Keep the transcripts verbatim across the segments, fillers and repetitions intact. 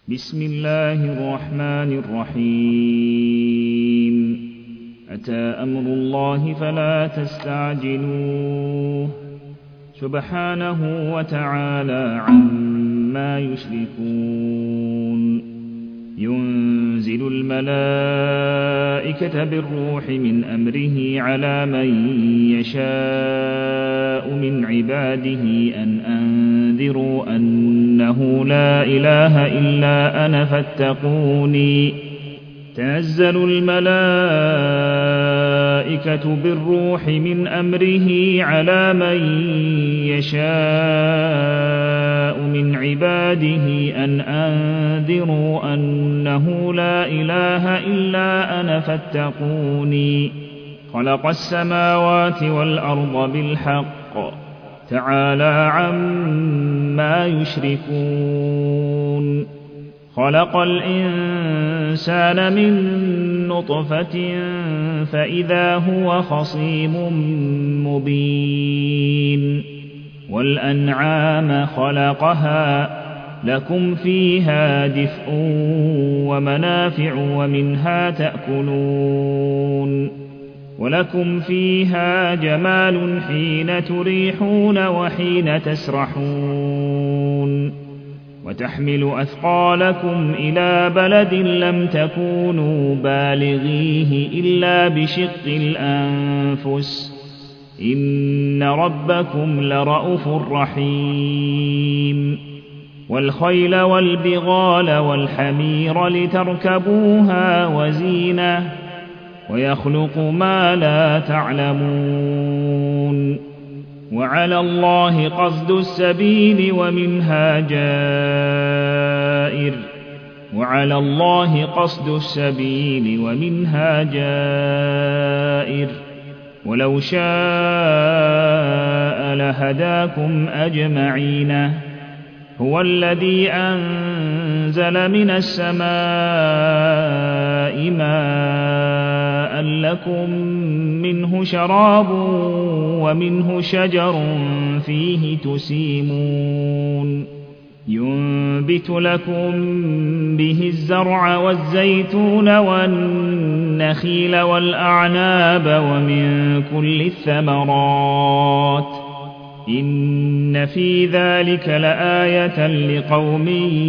بسم الله الرحمن الرحيم أتى أمر الله فلا تستعجلوه سبحانه وتعالى عما يشركون ينزل الملائكة بالروح من أمره على من يشاء من عباده أن أنذروا أنه لا إله إلا أنا فاتقوني تنزل الملائكة بالروح من أمره على من يشاء من عباده أن أنذروا أنه لا إله إلا أنا فاتقوني خلق السماوات والأرض بالحق تعالى عما يشركون خلق الإنسان من نطفة فإذا هو خصيم مبين والأنعام خلقها لكم فيها دفء ومنافع ومنها تأكلون ولكم فيها جمال حين تريحون وحين تسرحون وتحمل أثقالكم إلى بلد لم تكونوا بالغيه إلا بشق الأنفس إن ربكم لرءوف رحيم والخيل والبغال والحمير لتركبوها وزينة ويخلق ما لا تعلمون وعلى الله قصد السبيل ومنها جائر وعلى الله قصد السبيل ومنها جائر ولو شاء لهداكم أجمعين هو الذي أنزل من السماء ماء لكم منه شراب ومنه شجر فيه تسيمون ينبت لكم به الزرع والزيتون والنخيل والأعناب ومن كل الثمرات إن في ذلك لآية لقوم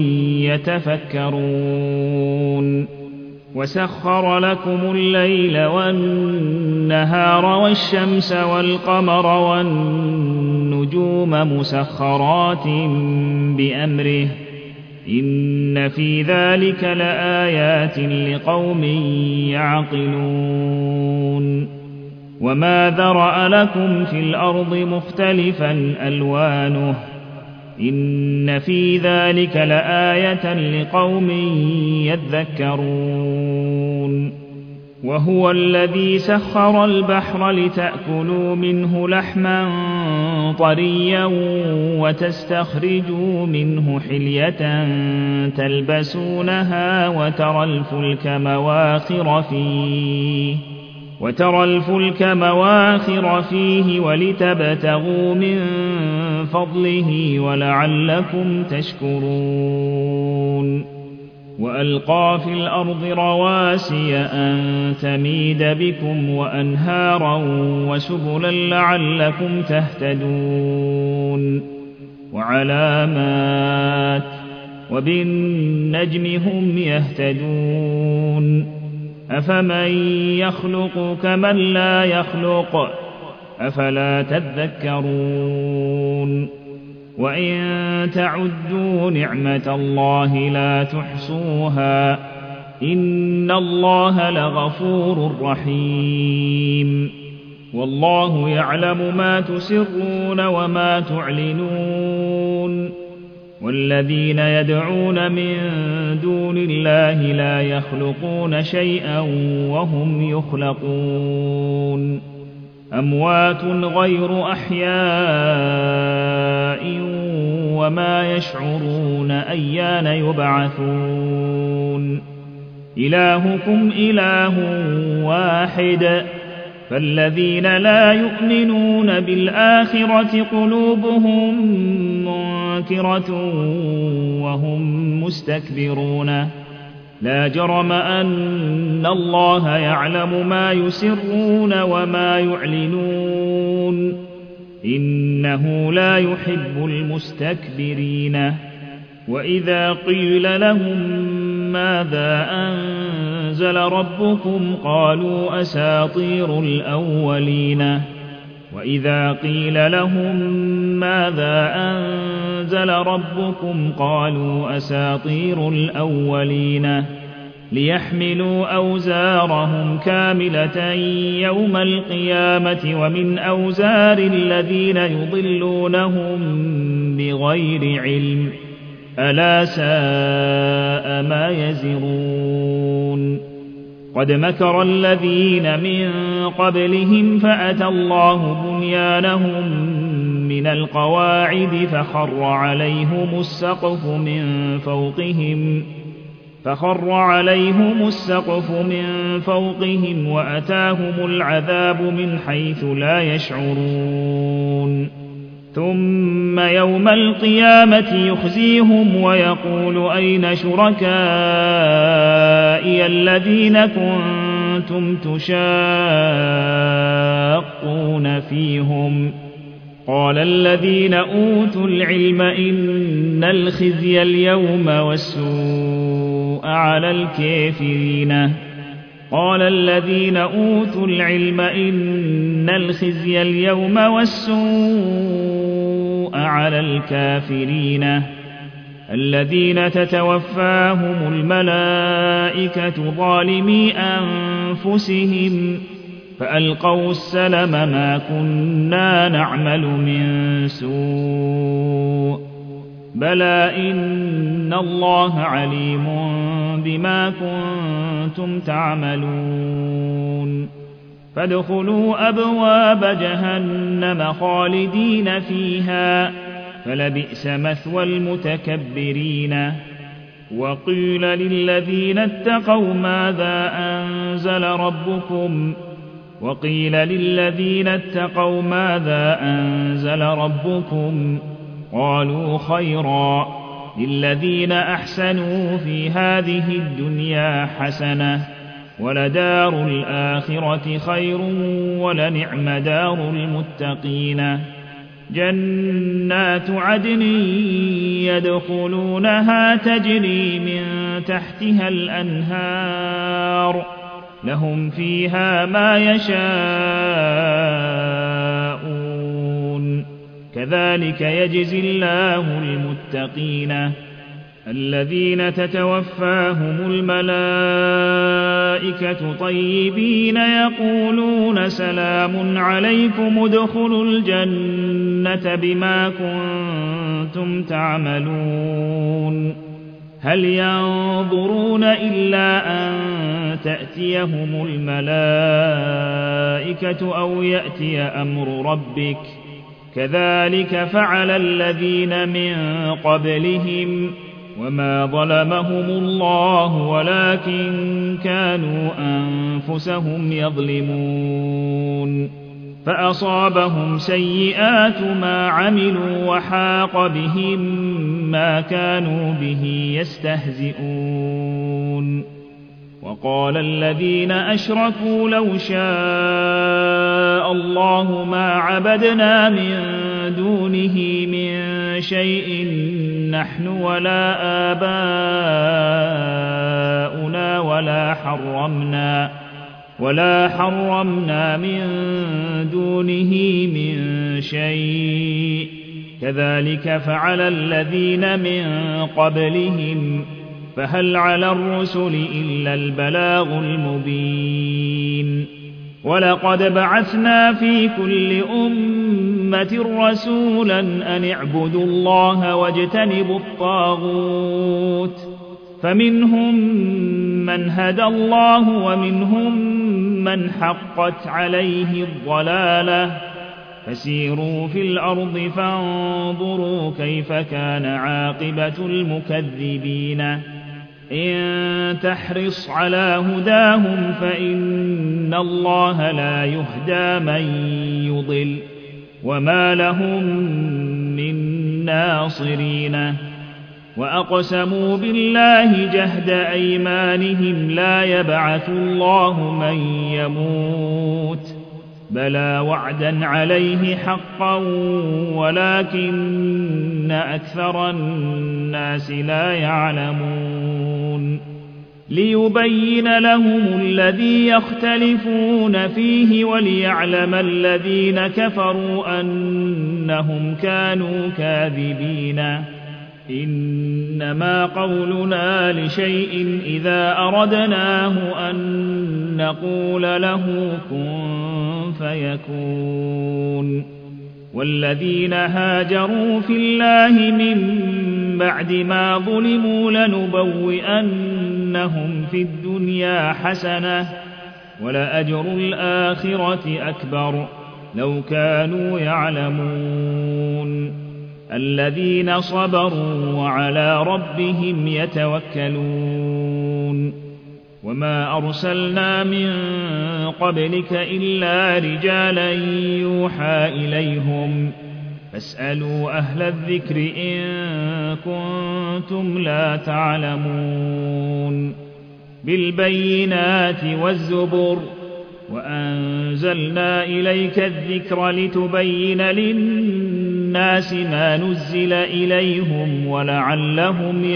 يتفكرون وسخر لكم الليل والنهار والشمس والقمر والنجوم مسخرات بأمره إن في ذلك لآيات لقوم يعقلون وما ذرأ لكم في الأرض مختلفا ألوانه إن في ذلك لآية لقوم يذكرون وهو الذي سخر البحر لتأكلوا منه لحما طريا وتستخرجوا منه حلية تلبسونها وترى الفلك مواخر فيه وترى الفلك مواخر فيه ولتبتغوا من فضله ولعلكم تشكرون وألقى في الأرض رواسي أن تميد بكم وأنهارا وسبلا لعلكم تهتدون وعلامات وبالنجم هم يهتدون أفمن يخلق كمن لا يخلق أفلا تذكرون وإن تعدوا نعمة الله لا تحصوها إن الله لغفور رحيم والله يعلم ما تسرون وما تعلنون والذين يدعون من دون الله لا يخلقون شيئا وهم يخلقون أموات غير أحياء وما يشعرون أيان يبعثون إلهكم إله واحد فالذين لا يؤمنون بالآخرة قلوبهم منكرة وهم مستكبرون لا جرم أن الله يعلم ما يسرون وما يعلنون إنه لا يحب المستكبرين وإذا قيل لهم ماذا أنزل ربكم قالوا أساطير الأولين وإذا قيل لهم ماذا أنزل ربكم قالوا أساطير الأولين ليحملوا أوزارهم كاملة يوم القيامة ومن أوزار الذين يضلونهم بغير علم ألا ساء ما يزرون قد مكر الذين من قبلهم فأتى الله بنيانهم من القواعد فخر عليهم السقف من فوقهم فخر عليهم السقف من فوقهم وأتاهم العذاب من حيث لا يشعرون ثم يوم القيامة يخزيهم ويقول أين شركائي الذين كنتم تشاقون فيهم قال الذين أوتوا العلم إن الخزي اليوم والسوء على الكافرين قال الذين أوتوا العلم إن الخزي اليوم والسوء على الكافرين الذين تتوفاهم الملائكة ظالمي أنفسهم فألقوا السلم ما كنا نعمل من سوء بلى إن الله عليم بما كنتم تعملون فادخلوا أبواب جهنم خالدين فيها فلبئس مثوى المتكبرين وقيل للذين اتقوا ماذا أنزل ربكم وقيل للذين اتقوا ماذا أنزل ربكم قالوا خيرا للذين أحسنوا في هذه الدنيا حسنة ولدار الآخرة خير ولنعم دار المتقين جنات عدن يدخلونها تجري من تحتها الأنهار لهم فيها ما يشاءون كذلك يجزي الله المتقين الذين تتوفاهم الملائكة طيبين يقولون سلام عليكم ادخلوا الجنة بما كنتم تعملون هل ينظرون إلا أن تأتيهم الملائكة أو يأتي أمر ربك كذلك فعل الذين من قبلهم وما ظلمهم الله ولكن كانوا أنفسهم يظلمون فأصابهم سيئات ما عملوا وحاق بهم ما كانوا به يستهزئون وقال الذين أشركوا لو شاء الله ما عبدنا من دونه من شيء نحن ولا آباؤنا ولا حرمنا ولا حرمنا من دونه من شيء كذلك فعل الذين من قبلهم فهل على الرسل إلا البلاغ المبين ولقد بعثنا في كل أمة رسولا أن اعبدوا الله واجتنبوا الطاغوت فمنهم من هدى الله ومنهم من حقت عليه الضلالة فسيروا في الأرض فانظروا كيف كان عاقبة المكذبين إن تحرص على هداهم فإن الله لا يهدى من يضل وما لهم من ناصرين وأقسموا بالله جهد أيمانهم لا يبعث الله من يموت بلى وعدا عليه حقا ولكن أكثر الناس لا يعلمون ليبين لهم الذي يختلفون فيه وليعلم الذين كفروا أنهم كانوا كاذبين إنما قولنا لشيء إذا أردناه أن نقول له كن فيكون والذين هاجروا في الله من بعد ما ظلموا لنبوئنهم في الدنيا حسنة ولأجر الآخرة أكبر لو كانوا يعلمون الذين صبروا وعلى ربهم يتوكلون وما أرسلنا من قبلك إلا رجالا يوحى إليهم فاسألوا أهل الذكر إن كنتم لا تعلمون بالبينات والزبر وأنزلنا إليك الذكر لتبين للناس ما نزل إليهم ولعلهم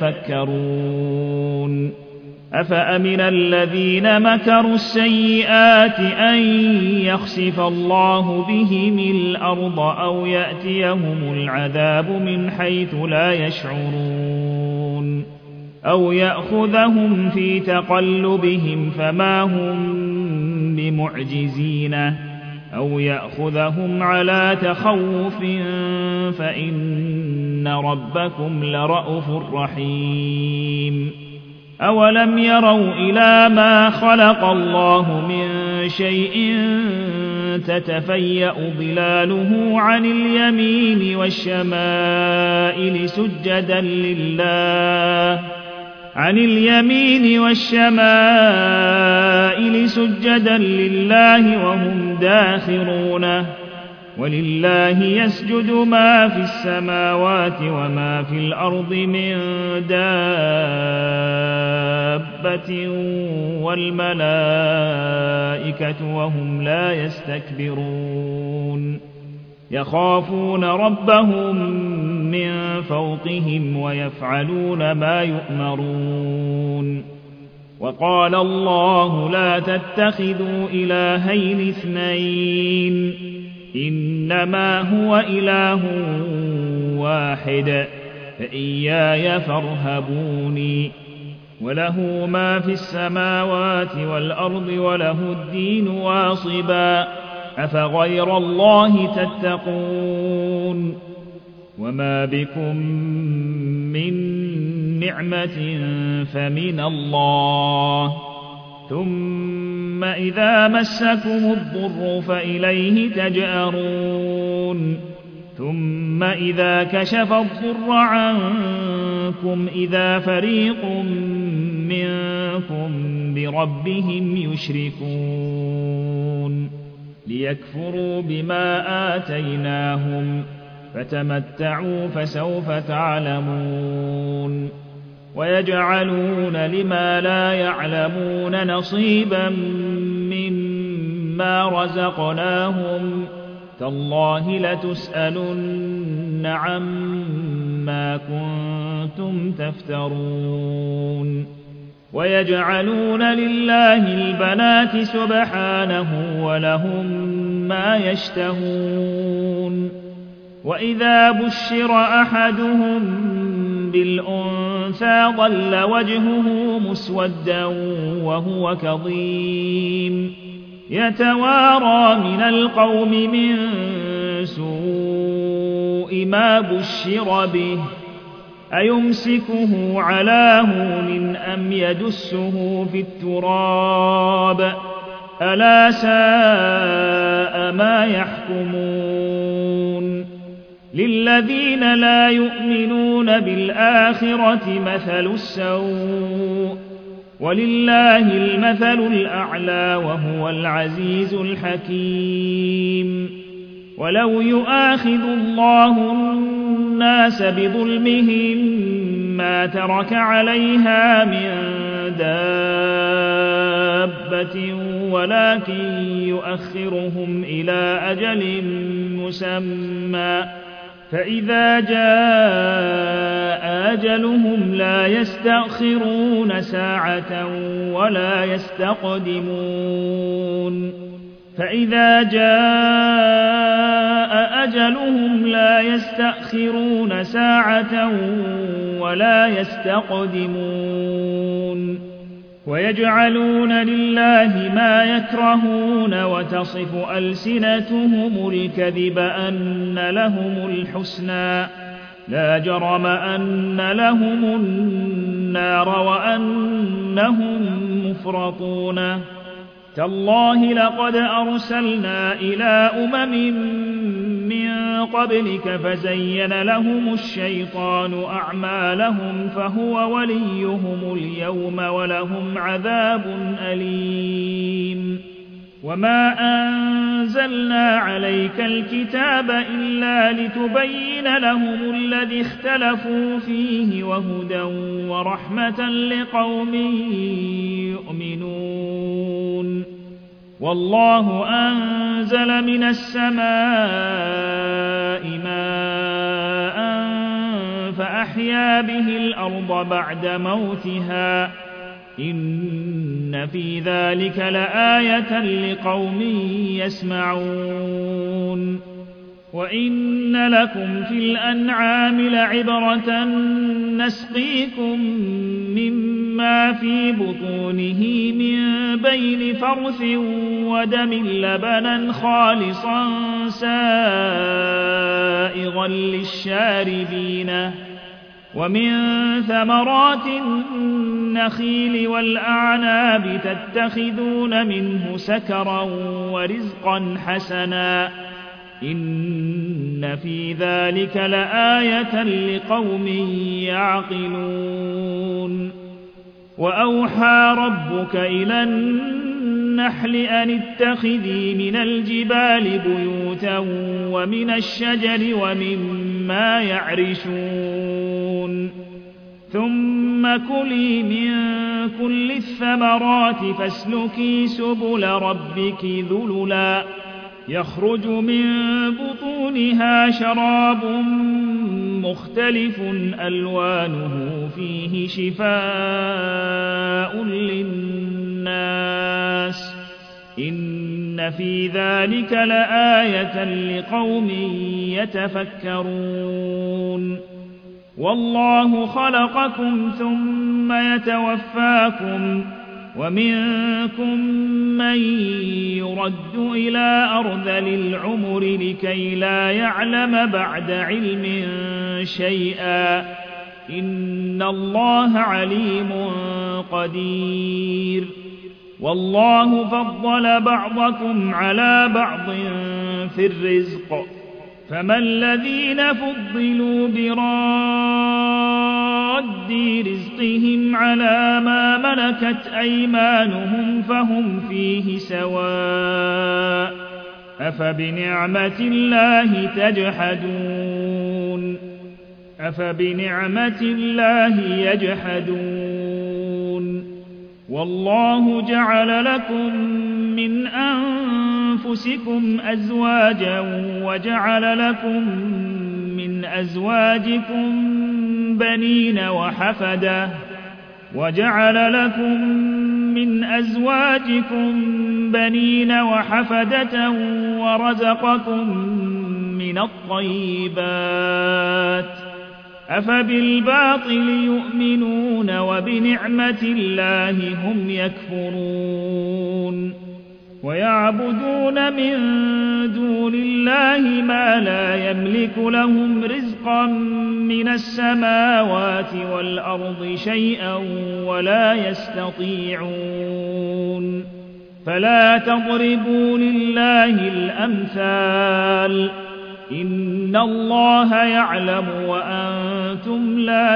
يتفكرون أفأمن الذين مكروا السيئات أن يخسف الله بهم الأرض أو يأتيهم العذاب من حيث لا يشعرون أو يأخذهم في تقلبهم فما هم بمعجزين أو يأخذهم على تخوف فإن ربكم لرءوف رحيم أولم يروا إلى ما خلق الله من شيء تتفيأ ظلاله عن اليمين والشمائل سجدا لله عن اليمين والشمائل سجدا لله وهم داخرون ولله يسجد ما في السماوات وما في الأرض من دابة والملائكة وهم لا يستكبرون يخافون ربهم من فوقهم ويفعلون ما يؤمرون وقال الله لا تتخذوا إلهين اثنين إنما هو إله واحد فإياي فارهبوني وله ما في السماوات والأرض وله الدين واصبا أفغير الله تتقون وما بكم من نعمة فمن الله ثم إذا مسكم الضر فإليه تجأرون ثم إذا كشف الضر عنكم إذا فريق منكم بربهم يشركون ليكفروا بما آتيناهم فتمتعوا فسوف تعلمون ويجعلون لما لا يعلمون نصيبا مما رزقناهم تالله لتسألن عما كنتم تفترون ويجعلون لله البنات سبحانه ولهم ما يشتهون وإذا بشر أحدهم بالأنثى ظل وجهه مسودا وهو كظيم يتوارى من القوم من سوء ما بشر به أيمسكه على هون أم يدسه في التراب ألا ساء ما يحكمون لله للذين لا يؤمنون بالآخرة مثل السوء ولله المثل الأعلى وهو العزيز الحكيم ولو يؤاخذ الله الناس بظلمهم ما ترك عليها من دابة ولكن يؤخرهم إلى أجل مسمى فإذا جاء أجلهم لا يستأخرون ساعة ولا يستقدمون فإذا جاء أجلهم لا يستأخرون ساعة ولا يستقدمون ويجعلون لله ما يكرهون وتصف ألسنتهم الكذب أن لهم الحسنى لا جرم أن لهم النار وأنهم مفرطون تالله لقد أرسلنا إلى أمم من قبلك فزين لهم الشيطان أعمالهم فهو وليهم اليوم ولهم عذاب أليم وما أنزلنا عليك الكتاب إلا لتبين لهم الذي اختلفوا فيه وهدى ورحمة لقوم يؤمنون والله أنزل من السماء ماء فأحيا به الأرض بعد موتها إن في ذلك لآية لقوم يسمعون وإن لكم في الأنعام لعبرة نسقيكم مما في بطونه من بين فرث ودم لبنا خالصا سائغا للشاربين ومن ثمرات النخيل والأعناب تتخذون منه سكرا ورزقا حسنا إن في ذلك لآية لقوم يعقلون وأوحى ربك إلى النحل أن اتخذي من الجبال بيوتا ومن الشجر ومما يعرشون ثم كلي من كل الثمرات فاسلكي سبل ربك ذللا يخرج من بطونها شراب مختلف ألوانه فيه شفاء للناس إن في ذلك لآية لقوم يتفكرون والله خلقكم ثم يتوفاكم ومنكم من يرد إلى أرذل العمر لكي لا يعلم بعد علم شيئا إن الله عليم قدير والله فضل بعضكم على بعض في الرزق فما الذين فضلوا براد رزقهم على ما ملكت أيمانهم فهم فيه سواء أفبنعمة الله تجحدون أفبنعمة الله يجحدون والله جعل لكم من أنفسكم أزواجا وجعل لكم من أزواجكم بنين وحفدة وجعل لكم من أزواجكم بنين وحفدة ورزقكم من الطيبات أفبالباطل يؤمنون وبنعمة الله هم يكفرون ويعبدون من دون الله ما لا يملك لهم رزقا من السماوات والأرض شيئا ولا يستطيعون فلا تضربوا لله الأمثال إن الله يعلم وأنتم لا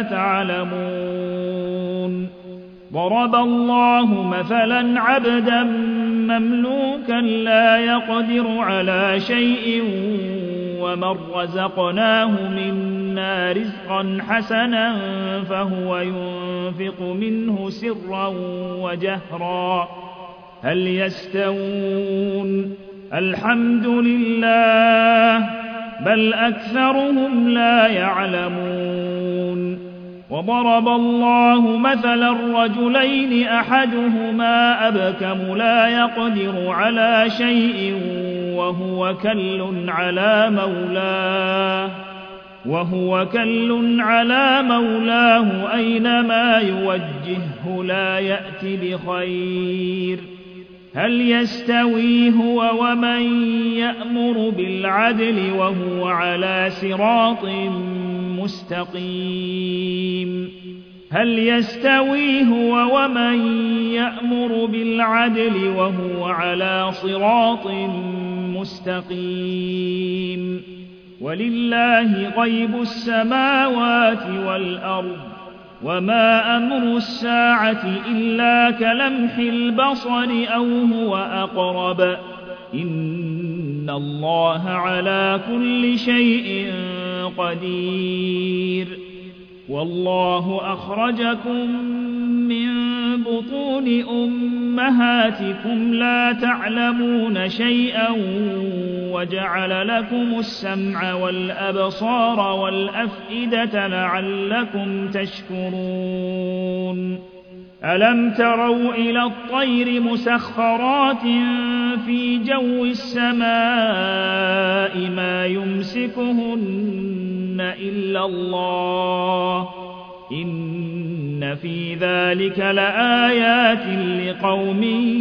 تعلمون ضرب الله مثلا عبدا مملوكا لا يقدر على شيء ومن رزقناه منا رزقا حسنا فهو ينفق منه سرا وجهرا هل يستوون الحمد لله بل أكثرهم لا يعلمون وضرب الله مثلا رجلين أحدهما أبكم لا يقدر على شيء وهو كل على مولاه وهو كل على مولاه أينما يوجهه لا يأت بخير هل يستوي هو ومن يأمر بالعدل وهو على صراط مستقيم هل يستوي هو ومن يأمر بالعدل وهو على صراط مستقيم ولله غيب السماوات والأرض وما أمر الساعة إلا كلمح البصر أو هو أقرب إن الله على كل شيء قدير والله أخرجكم من بطون أمهاتكم لا تعلمون شيئا وجعل لكم السمع والأبصار والأفئدة لعلكم تشكرون ألم تروا إلى الطير مسخرات في جو السماء ما يمسكهن إلا الله إن في ذلك لآيات لقوم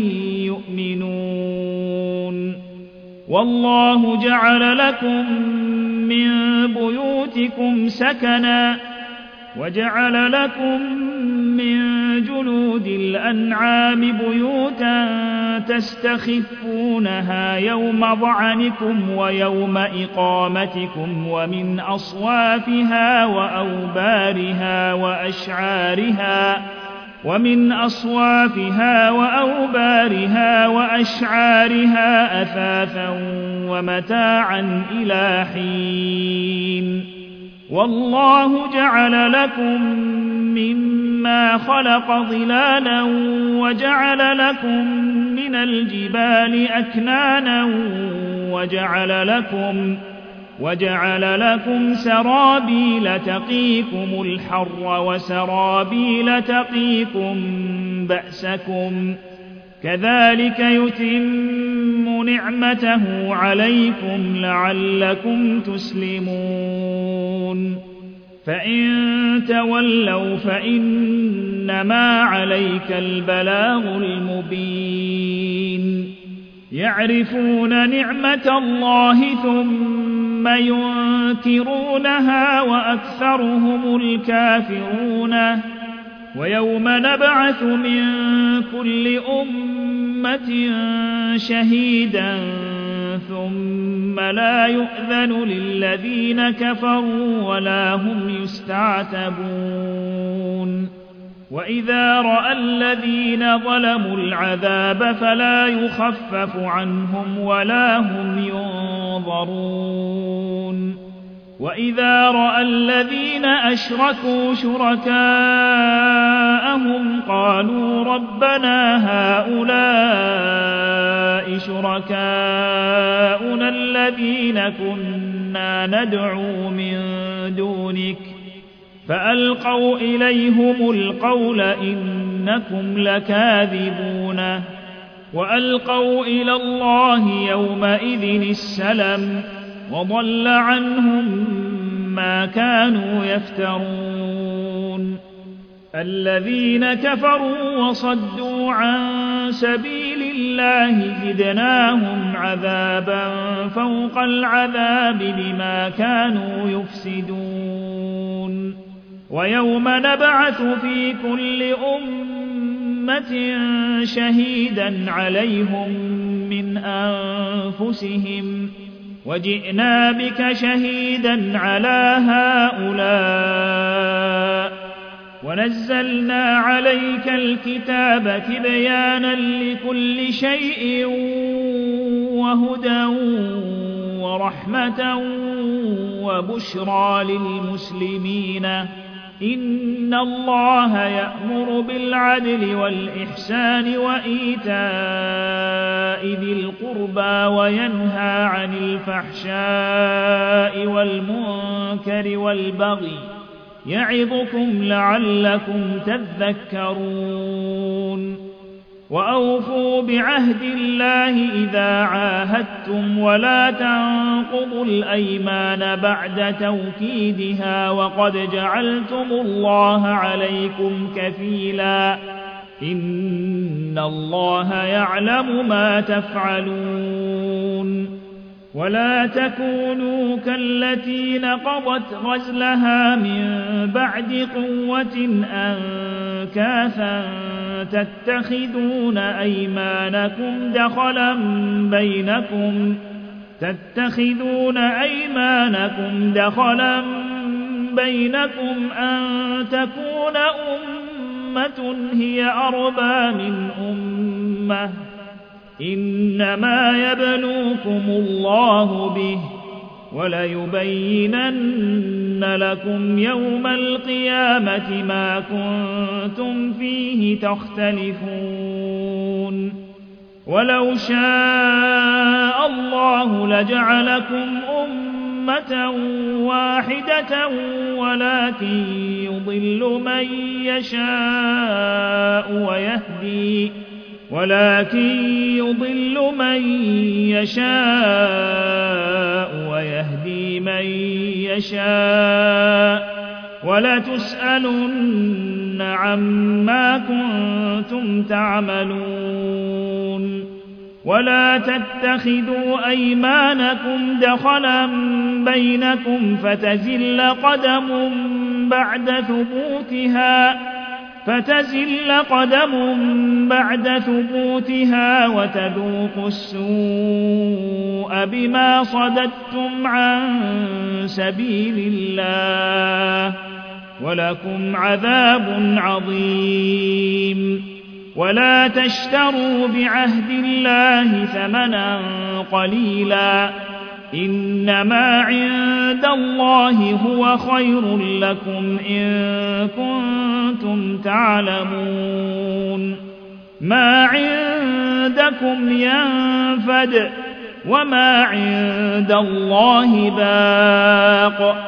يؤمنون والله جعل لكم من بيوتكم سكنا وجعل لكم من جلود الأنعام بيوتا تستخفونها يوم ظعنكم ويوم إقامتكم ومن أصوافها وأوبارها وأشعارها ومن أصوافها وأوبارها وأشعارها أثاثا ومتاعا إلى حين والله جعل لكم مما خلق ظلالا وجعل لكم من الجبال أكنانا وجعل لكم وجعل لكم سرابيل تقيكم الحر وسرابيل تقيكم بأسكم كذلك يتم نعمته عليكم لعلكم تسلمون فإن تولوا فإنما عليك البلاغ المبين يعرفون نعمة الله ثم ينكرونها وأكثرهم الكافرون ويوم نبعث من كل أمة شهيدا ثم لا يؤذن للذين كفروا ولا هم يستعتبون وإذا رأى الذين ظلموا العذاب فلا يخفف عنهم ولا هم ينظرون وإذا رأى الذين أشركوا شركاءهم قالوا ربنا هؤلاء شركاؤنا الذين كنا ندعو من دونك فألقوا إليهم القول إنكم لكاذبون وألقوا إلى الله يومئذ السلم وضل عنهم ما كانوا يفترون الذين كفروا وصدوا عن سبيل الله زدناهم عذابا فوق العذاب بما كانوا يفسدون ويوم نبعث في كل أمة شهيدا عليهم من أنفسهم وجئنا بك شهيدا على هؤلاء ونزلنا عليك الكتاب تبيانا لكل شيء وهدى ورحمة وبشرى للمسلمين إن الله يأمر بالعدل والإحسان وإيتاء ذي القربى وينهى عن الفحشاء والمنكر والبغي يعظكم لعلكم تذكرون وأوفوا بعهد الله إذا عاهدتم ولا تنقضوا الأيمان بعد توكيدها وقد جعلتم الله عليكم كفيلا إن الله يعلم ما تفعلون ولا تكونوا كالتي نقضت غزلها من بعد قوة أنكاثا تتخذون أيمانكم دخلا بينكم تتخذون أيمانكم دخلا بينكم أن تكون أمة هي أربى من أمة إنما يبلوكم الله به وليبينن لكم يوم القيامة ما كنتم فيه تختلفون ولو شاء الله لجعلكم أمة واحدة ولكن يضل من يشاء ويهدي ولكن يضل من يشاء ويهدي من يشاء ولتسألن عما كنتم تعملون ولا تتخذوا أيمانكم دخلا بينكم فتزل قدم بعد ثبوتها فتزل قدم بعد ثبوتها وتذوقوا السوء بما صددتم عن سبيل الله ولكم عذاب عظيم ولا تشتروا بعهد الله ثمنا قليلا إنما عند الله هو خير لكم إن كنتم تعلمون ما عندكم ينفد وما عند الله باق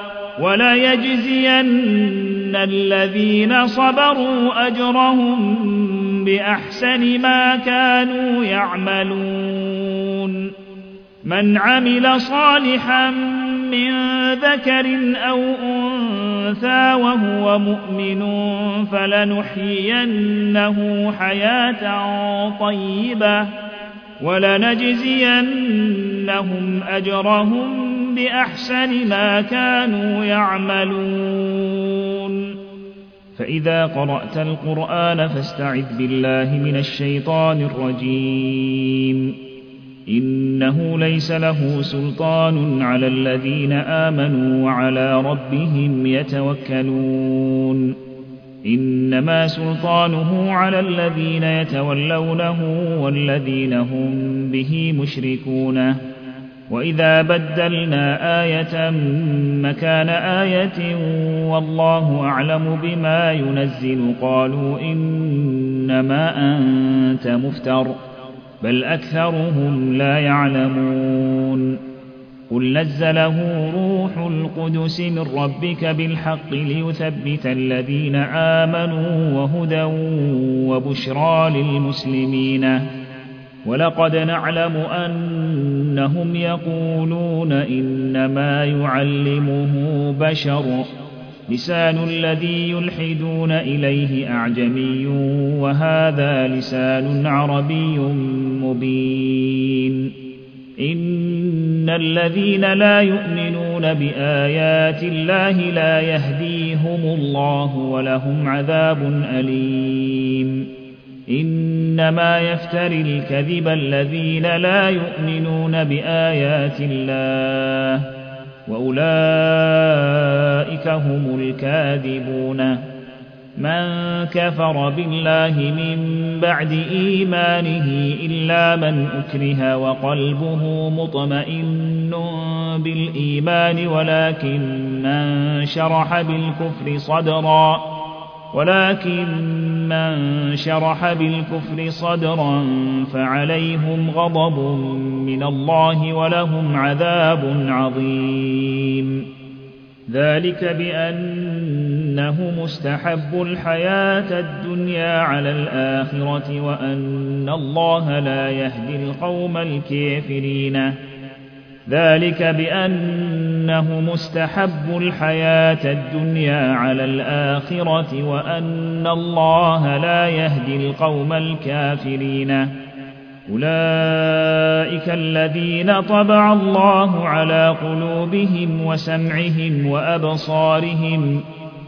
وليجزين الذين صبروا أجرهم بأحسن ما كانوا يعملون من عمل صالحا من ذكر أو أنثى وهو مؤمن فلنحيينه حياة طيبة ولنجزينهم أجرهم بأحسن ما كانوا يعملون فإذا قرأت القرآن فاستعذ بالله من الشيطان الرجيم إنه ليس له سلطان على الذين آمنوا وعلى ربهم يتوكلون إنما سلطانه على الذين يتولونه والذين هم به مشركون وإذا بدلنا آية مكان آية والله أعلم بما ينزل قالوا إنما أنت مفتر بل أكثرهم لا يعلمون قل نزله روح القدس من ربك بالحق ليثبت الذين آمنوا وهدى وبشرى للمسلمين ولقد نعلم أنهم يقولون إنما يعلمه بشر لسان الذي يلحدون إليه أعجمي وهذا لسان عربي مبين إن الذين لا يؤمنون بآيات الله لا يهديهم الله ولهم عذاب أليم إن إنما يفتري الكذب الذين لا يؤمنون بآيات الله وأولئك هم الكاذبون. من كفر بالله من بعد إيمانه إلا من أكره وقلبه مطمئن بالإيمان ولكن من شرح بالكفر صدرا ولكن من شرح بالكفر صدرا فعليهم غضب من الله ولهم عذاب عظيم. ذلك بأنه مستحب الحياة الدنيا على الآخرة وأن الله لا يهدي القوم الكافرين. ذلك بأنه مستحب الحياة الدنيا على الآخرة وأن الله لا يهدي القوم الكافرين. أولئك الذين طبع الله على قلوبهم وسمعهم وأبصارهم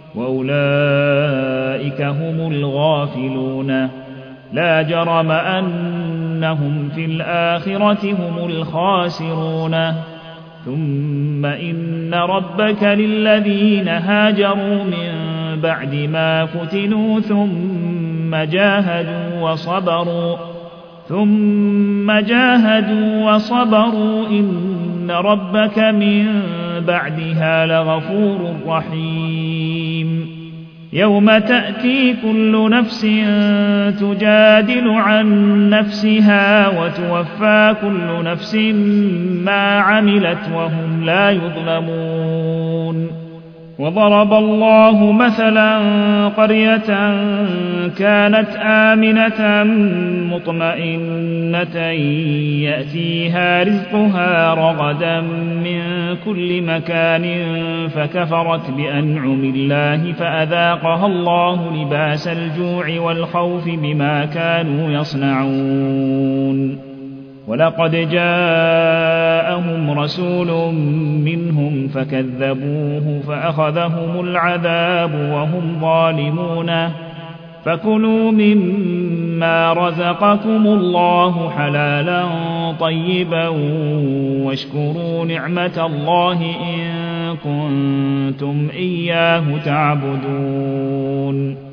وأولئك هم الغافلون. لا جرم أنهم في الآخرة هم الخاسرون. ثم إن ربك للذين هاجروا من بعد ما فتنوا ثم جاهدوا وصبروا ثم جاهدوا وصبروا إن ربك من بعدها لغفور رحيم. يوم تأتي كل نفس تجادل عن نفسها وتوفى كل نفس ما عملت وهم لا يظلمون. وضرب الله مثلا قرية كانت آمنة مطمئنة يأتيها رزقها رغدا من كل مكان فكفرت بأنعم الله فأذاقها الله لباس الجوع والخوف بما كانوا يصنعون. ولقد جاءهم رسول منهم فكذبوه فأخذهم العذاب وهم ظالمون. فكلوا مما رزقكم الله حلالا طيبا واشكروا نعمة الله إن كنتم إياه تعبدون.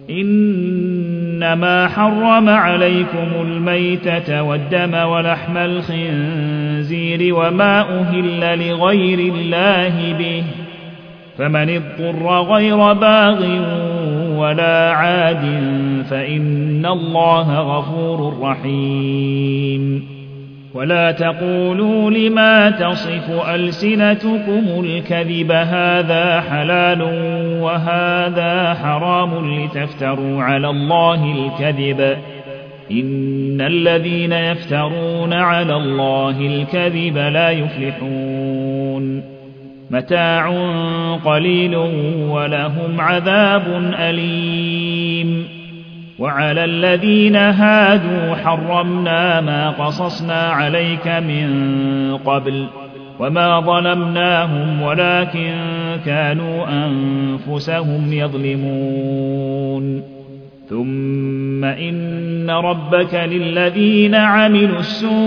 إنما حرم عليكم الميتة والدم ولحم الخنزير وما أهل لغير الله به فمن اضطر غير باغ ولا عاد فإن الله غفور رحيم. ولا تقولوا لما تصف ألسنتكم الكذب هذا حلال وهذا حرام لتفتروا على الله الكذب إن الذين يفترون على الله الكذب لا يفلحون. متاع قليل ولهم عذاب أليم. وعلى الذين هادوا حرمنا ما قصصنا عليك من قبل وما ظلمناهم ولكن كانوا أنفسهم يظلمون. ثم إن ربك للذين عملوا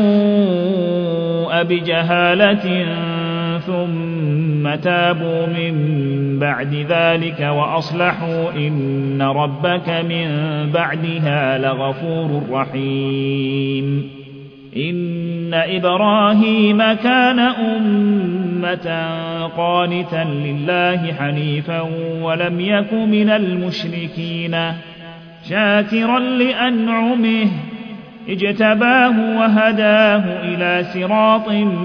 السوء بجهالة ثم تابوا من بعد ذلك وأصلحوا إن ربك من بعدها لغفور رحيم. إن إبراهيم كان أمة قانتا لله حنيفا ولم يك من المشركين شاكرا لأنعمه اجتباه وهداه إلى صراط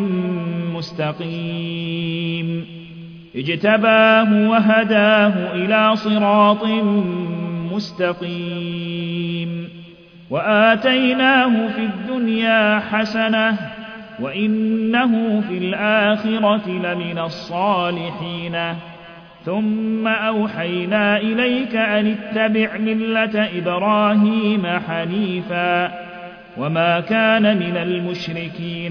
مستقيم اجتباه وهداه إلى صراط مستقيم وآتيناه في الدنيا حسنة وإنه في الآخرة لمن الصالحين. ثم أوحينا إليك أن اتبع ملة إبراهيم حنيفا وما كان من المشركين.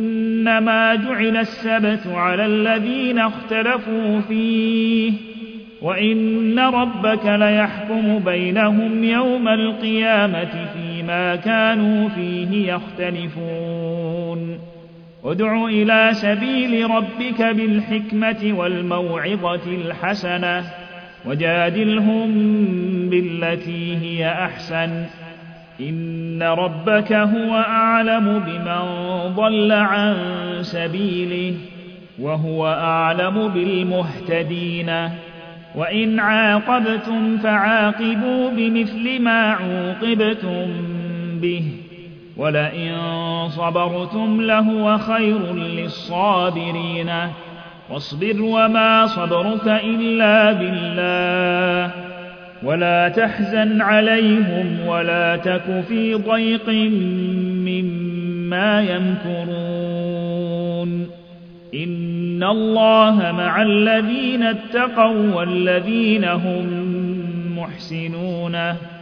إنما جعل السبت على الذين اختلفوا فيه وإن ربك ليحكم بينهم يوم القيامة فيما كانوا فيه يختلفون ادع إلى سبيل ربك بالحكمة والموعظة الحسنة وجادلهم بالتي هي أحسن إن ربك هو أعلم بمن ضل عن سبيله وهو أعلم بالمهتدين وإن عاقبتم فعاقبوا بمثل ما عوقبتم به ولئن صبرتم لهو خير للصابرين واصبر وما صبرك إلا بالله ولا تحزن عليهم ولا تك في ضيق مما يمكرون إن الله مع الذين اتقوا والذين هم محسنون